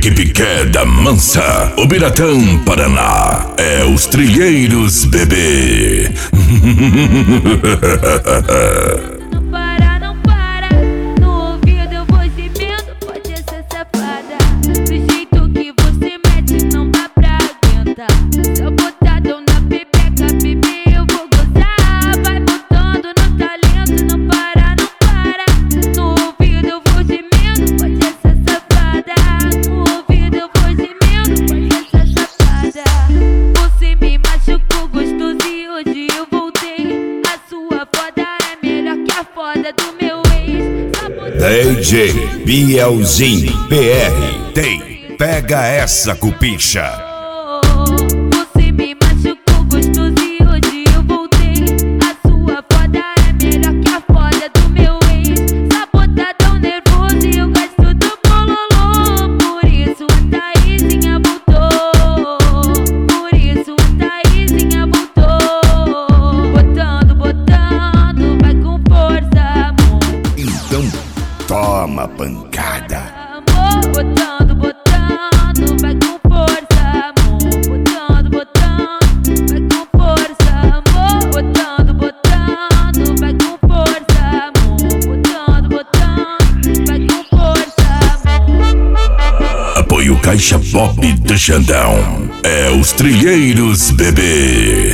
equipe Queda Mansa, Ubiratã, Paraná. É os Trilheiros, bebê. Não para, não para. No ouvido eu vou gemendo, pode ser safada. Do jeito que você mete, não dá pra aguentar. Se eu botar dão na pepeca, bebê, eu vou gozar. Vai botando no talento, não para, não para. No ouvido eu vou gemendo, pode ser safada. No ouvido eu vou gemendo, pode ser safada. Você me machucou gostoso e hoje eu voltei. A sua foda é melhor que a foda do meu ex. DJ Bielzinho PR tem Pega Essa Cupicha. Você me machucou gostoso e hoje eu voltei. A sua foda é melhor que a foda do meu ex. Sabotadão nervoso e eu gosto do bololô. Por isso a Thaisinha voltou. Por isso a Thaisinha voltou. Botando, botando, vai com força, amor. Então toma pancada. Amor, botando, botando, vai com força, amor. Botando, botando, vai com força, amor. Botando, botando, vai com força, amor. Botando, botando, vai com força, amor. Apoio Caixa Pop do Xandão. É os Trilheiros, bebê.